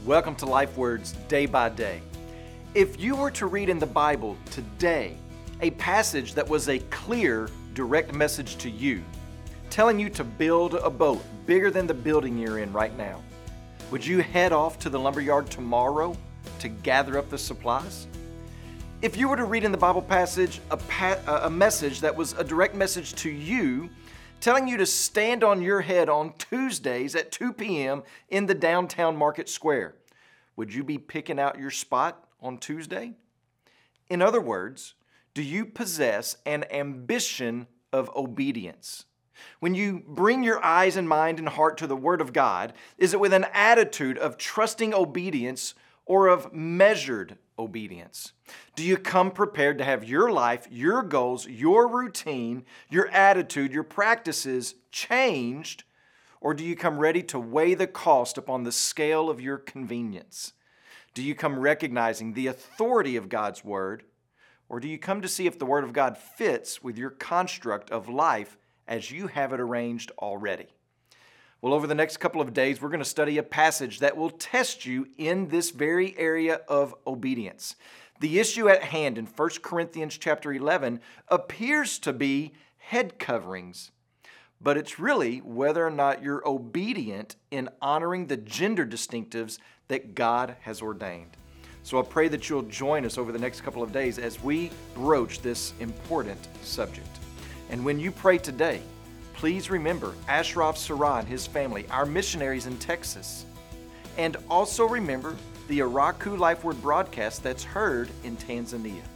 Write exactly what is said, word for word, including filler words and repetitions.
Welcome to Life Words Day by Day. If you were to read in the Bible today a passage that was a clear, direct message to you, telling you to build a boat bigger than the building you're in right now, would you head off to the lumberyard tomorrow to gather up the supplies? If you were to read in the Bible passage a, pa- a message that was a direct message to you, telling you to stand on your head on Tuesdays at two p.m. in the downtown market square, would you be picking out your spot on Tuesday? In other words, do you possess an ambition of obedience? When you bring your eyes and mind and heart to the Word of God, is it with an attitude of trusting obedience or of measured obedience? Do you come prepared to have your life, your goals, your routine, your attitude, your practices changed, or do you come ready to weigh the cost upon the scale of your convenience? Do you come recognizing the authority of God's Word, or do you come to see if the Word of God fits with your construct of life as you have it arranged already? Well, over the next couple of days, we're going to study a passage that will test you in this very area of obedience. The issue at hand in First Corinthians chapter eleven appears to be head coverings, but it's really whether or not you're obedient in honoring the gender distinctives that God has ordained. So I pray that you'll join us over the next couple of days as we broach this important subject. And when you pray today, please remember Ashraf Sarah and his family, our missionaries in Texas. And also remember the Araku Life Word broadcast that's heard in Tanzania.